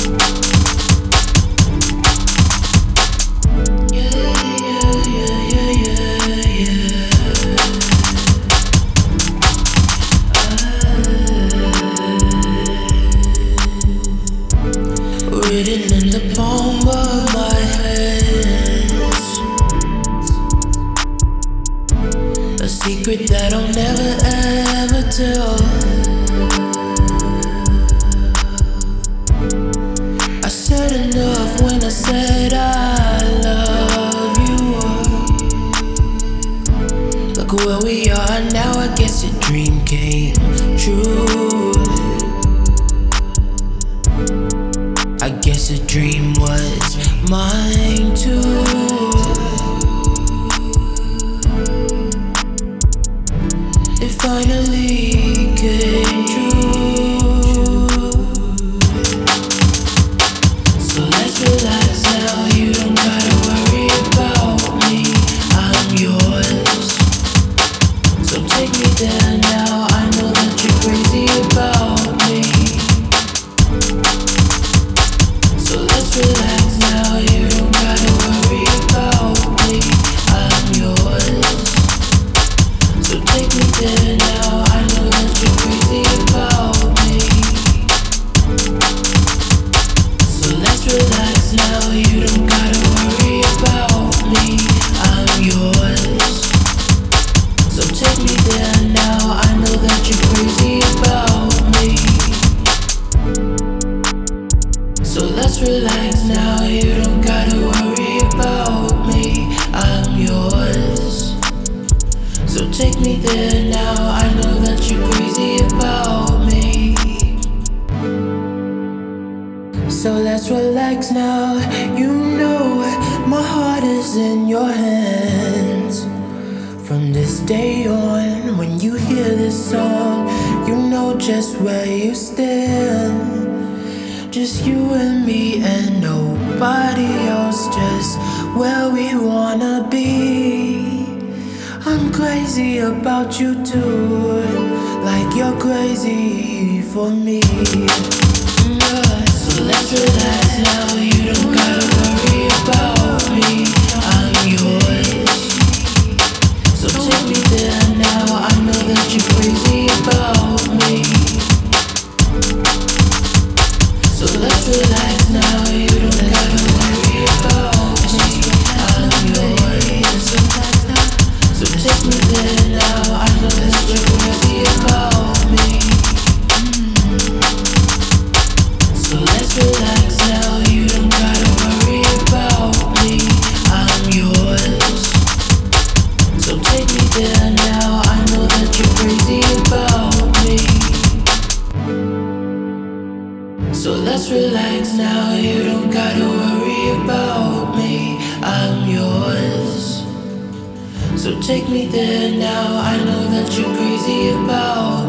Written in the palm of my hands, a secret that I'll never ever tell. I said enough when I said I love you. Look where we are now, I guess your dream came true. I guess a dream was mine too. It finally came true. So let's relax now, you don't gotta worry about me, I'm yours. So take me there now, I know that you're crazy about me. So let's relax now, you don't gotta worry about me, I'm yours. So take me there now, I know that you're crazy about me. So let's relax now, you don't gotta worry about me, I'm yours. So take me there now, I know that you're crazy about me. So let's relax now, you don't gotta worry about me, I'm yours. So take me there now, I know that you're crazy about me. So let's relax now, you know my heart is in your hands. From this day on, when you hear this song, you know just where you stand. Just you and me and nobody else, just where we wanna be. I'm crazy about you too, like you're crazy for me. So let's relax now, you don't gotta worry about me, I'm yours. So take me there now, I know that you're crazy about me. So let's relax now, you don't gotta worry about me, I'm yours. So take me there now, I know that you're crazy about me. So let's relax now, you don't gotta worry about me, I'm yours. So take me there now, I know that you're crazy about me. So let's relax now, you don't gotta worry about me, I'm yours. So take me there now, I know that you're crazy about